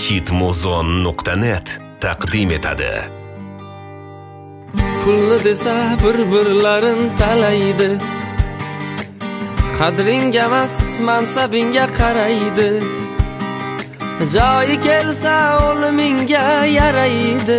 hitmuzon.net taqdim etadi. Pulni desa bir-birlarin talaydi, qadringga emas mansabingga qaraydi. Joyi kelsa o'limingga yaraydi.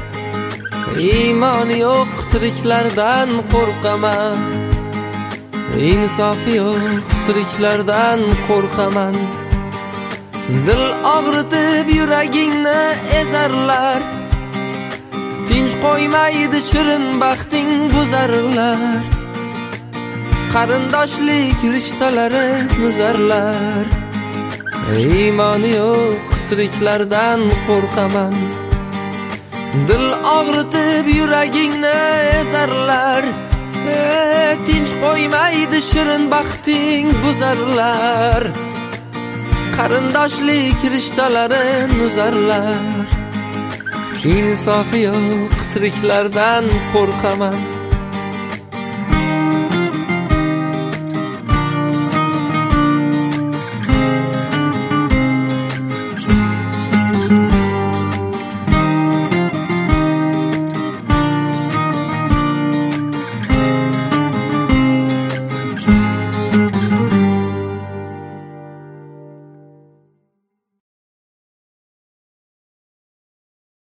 Iymoni yo'q tiriklardan qo'rqaman, insofi yo'q tiriklardan qo'rqaman. Dil og'ritib yuragingni ezarlar, tinch qo'ymaydi shirin baxting buzarlar. Qarindoshlik rishtalari muzarlar. Iymoni yo'q tiriklardan qo'rqaman. Dil og'ritib yuragingni ezarlar, tinch qo'ymaydi shirin baxting buzarlar. Qarindoshlik rishtalari muzarlar. Insofi yo'q tiriklardan qo'rqaman.